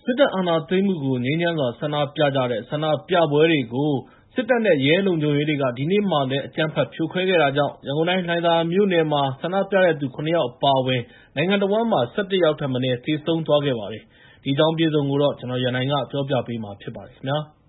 စစ်တပ်အာဏာသိမ်းမှုကိုငြိမ်းချမ်းစွာဆန္ဒပြကြတဲ့ဆန္ဒပြပွဲတွေကိုစစ်တပ်နဲ့ရဲလုံခြုံရေးတွေကဒီနေ့မှလည်းအကြမ်းဖက်ဖြိုခွဲခဲ့တာကြောင့်ရန်ကုန်တိုင်းလှိုင်သာယာမြို့နယ်မှာဆန္ဒပြတဲ့သူ9ယောက်အပါအဝင်နိုင်ငံတော်ဝန်မှာ17ယောက်ထပ်မံသေဆုံးသွားခဲ့ပါတယ်။ဒီအကြောင်းပြည်စုံကိုတော့ကျွန်တော်ရန်နိုင်ကပြောပြပေးမှာဖြစ်ပါတယ်ခင်ဗျာ။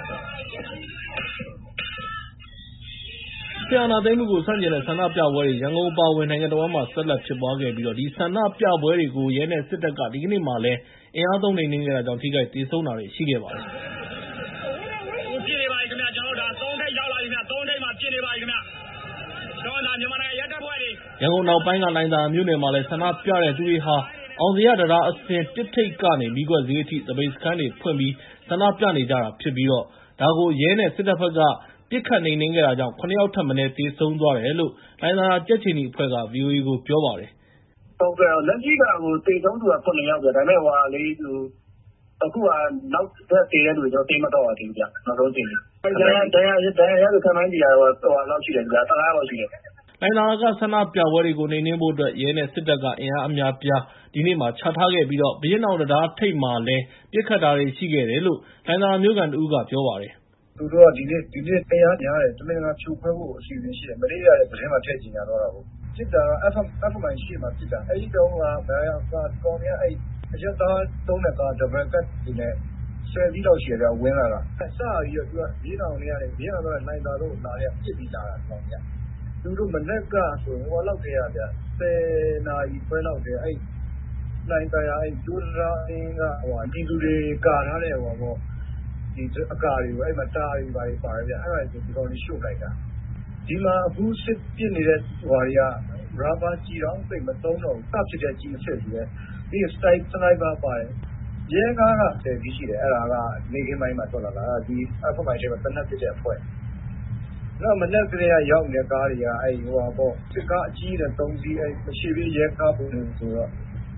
ဆန္ဒသိမ်းမှုကိုဆန့်ကျင်တဲ့ဆန္ဒပြပွဲတွေရန်ကုန်အပါအဝင်နိုင်ငံတော်မှာဆက်လက်ဖြစ်ပွားခဲ့ပြီးတော့ဒီဆန္ဒပြပွဲတွေကိုရဲနဲ့စစ်တပ်ကဒီကနေ့မှလည်းအင်အားသုံးနှိမ်နင်းခဲ့တာကြောင့်ထိခိုက်ဒေဆုံးတာတွေရှိခဲ့ပါတယ်။ပြည်နေပါပြီခင်ဗျာကျွန်တော်တို့ဒါ3ထိပ်ရောက်လာပြီခင်ဗျာ3ထိပ်မှာပြည်နေပါပြီခင်ဗျာကျွန်တော်ဒါမြန်မာနိုင်ငံရဲတပ်ဖွဲ့တွေရန်ကုန်နောက်ပိုင်းကလိုင်သာမြို့နယ်မှာလည်းဆန္ဒပြတဲ့သူတွေဟာအောင်စရတရားအစင်တစ်ထိပ်ကနေမိကွက်ဈေးအထိသပိတ်စခန်းတွေဖွင့်ပြီးဆန္ဒပြနေကြတာဖြစ်ပြီးတော့ဒါကိုရဲနဲ့စစ်တပ်ဘက်ကပြစ်ခတ်နှိမ်နင်းခဲ့တာကြောင့်9ယောက်ထပ်မံသေဆုံးသွားတယ်လို့လိုင်သာယာကြက်ချီနီအဖွဲ့က VOA ကိုပြောပါတယ်။ဟုတ်ကဲ့လက်ရှိကသေဆုံးသူက9ယောက်ပဲဒါပေမဲ့အခုကနောက်ထပ်သေတဲ့လူတွေကျွန်တော်သိမတော့ပါဘူးဗျ။နောက်ဆုံးသိတယ်။တရားရတဲ့ခန့်မှန်းကြည့်ရတော့လောက်ရှိတယ်ဗျ။15လောက်ရှိတယ်။လိုင်သာယာကဆန္ဒပြပွဲတွေကိုနှိမ်နင်းဖို့အတွက်ရဲနဲ့စစ်တပ်ကအင်အားအများပြားဒီနေ့မှာချထားခဲ့ပြီးတော့ဘရင်အောင်တရားထိပ်မှာလည်းပြစ်ခတ်တာတွေရှိခဲ့တယ်လို့လိုင်သာယာမြို့ကန်တဦးကပြောပါတယ်။သူတို့ကဒီနေ့တရားများတယ်တမင်ကဖြိုခွဲဖို့အစီအစဉ်ရှိတယ်မနေ့ကလည်းသတင်းမှာထည့်ကြညာတော့တာကိုစစ်တာ FMI ရှိမှဖြစ်တာအဲဒီတုန်းကဘယ်ကောင်ရအဲ့အရက်သားတုံးတဲ့ကားဒဘယ်ကတ်ဒီနဲ့10ပြီးတော့ရှယ်ပြဝင်လာတာစပြီးတော့သူကဘေးတောင်နေရတယ်ဘေးတောင်တော့နိုင်တာတော့လာရပြစ်ပြီးလာတာကောင်ရသူတို့မနေ့ကဆိုဟိုလောက်တည်းရဗျ10နာရီခွဲလောက်တည်းအဲ့နိုင်တရားအဲ့ဒူရာအင်းကဟိုဒီသူတွေကာထားတဲ့ဟိုပေါ့ဒီအကာတွေကိုအဲ့မှာတားတွေပါတယ်ဗျအဲ့ဒါဒီကောင်ကြီးရှုပ်လိုက်တာဒီမှာအခုစစ်ပြစ်နေတဲ့ဟိုတွေကရာဘာကြီးတော့သိမသုံးတော့စဖြစ်တဲ့ကြီးအစ်စ်တွေဒီစနိုက်ပါပါတယ်ရဲကားက10ပြီးရှိတယ်အဲ့ဒါကနေခင်းပိုင်းမှာထွက်လာတာဒီအခုမှချိန်မှာတနက်ပြတဲ့အဖွဲ့နောက်မနေ့ကလေးကရောက်နေတဲ့ကားတွေကအဲ့ဟိုပေါ့စစ်ကားအကြီးတဲ့3စီးအဲ့မရှိပြီးရဲကားပုံဆိုတော့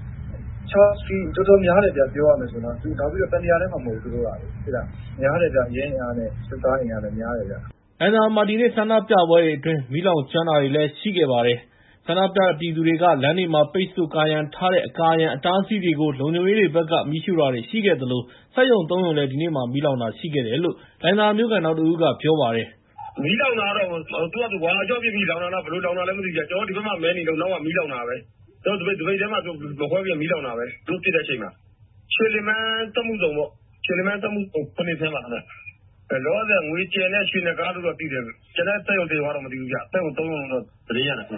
6စီးတော်တော်များတယ်ဗျပြောရမယ်ဆိုတော့သူနောက်ပြီးတော့တနေရာထဲမှာမဟုတ်ဘူးတို့ရတယ်ဟုတ်လားများတယ်ဗျရဲအားနဲ့စစ်သားအင်အားနဲ့များတယ်ဗျအဲ့ဒါမှဒီနေ့ဆန္ဒပြပွဲတွေအတွင်းမိလောင်ကျွမ်းတာတွေလည်းရှိခဲ့ပါတယ်ဆန္ဒပြပြည်သူတွေကလမ်းတွေမှာပိတ်ဆို့ကာရန်ထားတဲ့အကာရန်အတားအဆီးတွေကိုလုံခြုံရေးတွေဘက်ကမိရှုတာတွေရှိခဲ့သလိုစက်ရုံ3ရုံလည်းဒီနေ့မှာမိလောင်တာရှိခဲ့တယ်လို့လိုင်သာမြို့ကန်နောက်တဦးကပြောပါတယ်မီးလောင်တာတော့သူကဝါကြောက်ပြပြီးလောင်တာလားဘယ်လိုလောင်တာလဲမသိကြကျွန်တော်ဒီဘက်မှာမဲနေတော့နောက်ကမီးလောင်တာပဲကျွန်တော်ဒီဘက်ထဲမှာသူမခွဲပြီးမီးလောင်တာပဲသူပြစ်တဲ့အချိန်မှာရွှေလီမန်းတမှုစုံပေါ့ရွှေလီမန်းတမှုစုံခုနှစ်ဆင်းပါလားလောဆယ်ငွေကျန်တဲ့ရွှေနဂါးတို့တော့တည်တယ်ကျွန်တော်တက်ရုံတေသွားတော့မတည်ဘူးဗျတက်ရုံ3ရုံတော့တရေရတယ်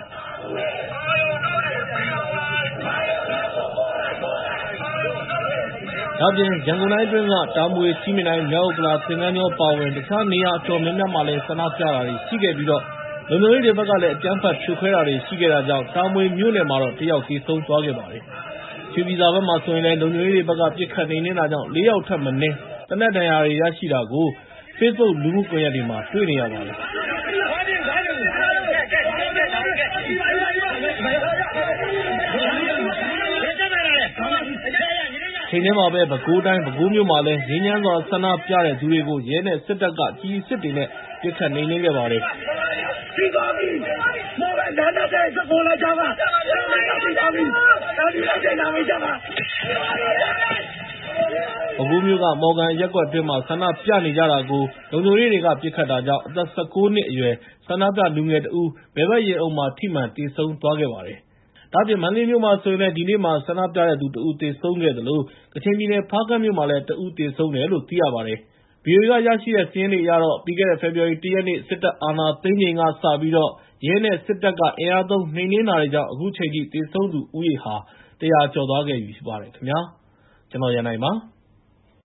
ဒါပြင်ရန်ကုန်တိုင်းအတွင်းကတာမွေချီးမြတိုင်းမြောက်ကလာသင်္ကန်းကျော်ပါဝင်တခြားနေရာအတော်များများမှာလည်းဆန္ဒပြတာတွေရှိခဲ့ပြီးတော့လုံခြုံရေးတွေဘက်ကလည်းအကြမ်းဖက်ဖြိုခွဲတာတွေရှိခဲ့တာကြောင့်တာမွေမြို့နယ်မှာတော့1ယောက်သေဆုံးသွားခဲ့ပါတယ်။ရွှေပြည်သာဘက်မှာဆိုရင်လည်းလုံခြုံရေးတွေဘက်ကပြစ်ခတ်နေနေတာကြောင့်4ယောက်ထပ်မံတနက်ဒဏ်ရာတွေရရှိတာကို Facebook လူမှုကွန်ရက်တွေမှာတွေ့နေရပါတယ်။ချိန်ထဲမှာပဲပဲခူးတိုင်းပဲခူးမြို့မှာလည်းငြိမ်းချမ်းစွာဆန္ဒပြတဲ့သူတွေကိုရဲနဲ့စစ်တပ်ကကြီးစစ်တွေနဲ့ပြစ်ခတ်နှိမ်နင်းခဲ့ပါတယ်။ပဲခူးမြို့ကမော်ဂန်ရက်ကွက်အတွင်းမှာဆန္ဒပြနေကြတာကိုလုံခြုံရေးတွေကပြစ်ခတ်တာကြောင့်အသက်19နှစ်အရွယ်ဆန္ဒပြလူငယ်တဦးဘယ်ဘက်ရင်အုံမှာထိမှန်သေဆုံးသွားခဲ့ပါတယ်။ဒါ့အပြင်မန္တလေးမြို့မှာဆိုရင်လည်းဒီနေ့မှာဆန္ဒပြတဲ့သူတဦးသေဆုံးခဲ့သလိုကချင်ပြည်နယ်ဖားကန့်မြို့မှာလည်းတဦးသေဆုံးတယ်လို့သိရပါတယ်။ VOA ကရရှိတဲ့စာရင်းတွေအရတော့ပြီးခဲ့တဲ့ဖေဖော်ဝါရီ 1 ရက်နေ့စစ်တပ်အာဏာသိမ်းချိန်ကစပြီးတော့ရဲနဲ့စစ်တပ်ကအင်အားသုံးနှိမ်နင်းတာတွေကြောင့်အခုချိန်ထိသေဆုံးသူဦးရေဟာ100ကျော်သွားခဲ့ပြီဖြစ်ပါတယ်ခင်ဗျာ။ကျွန်တော်ရန်နိုင်ပါ။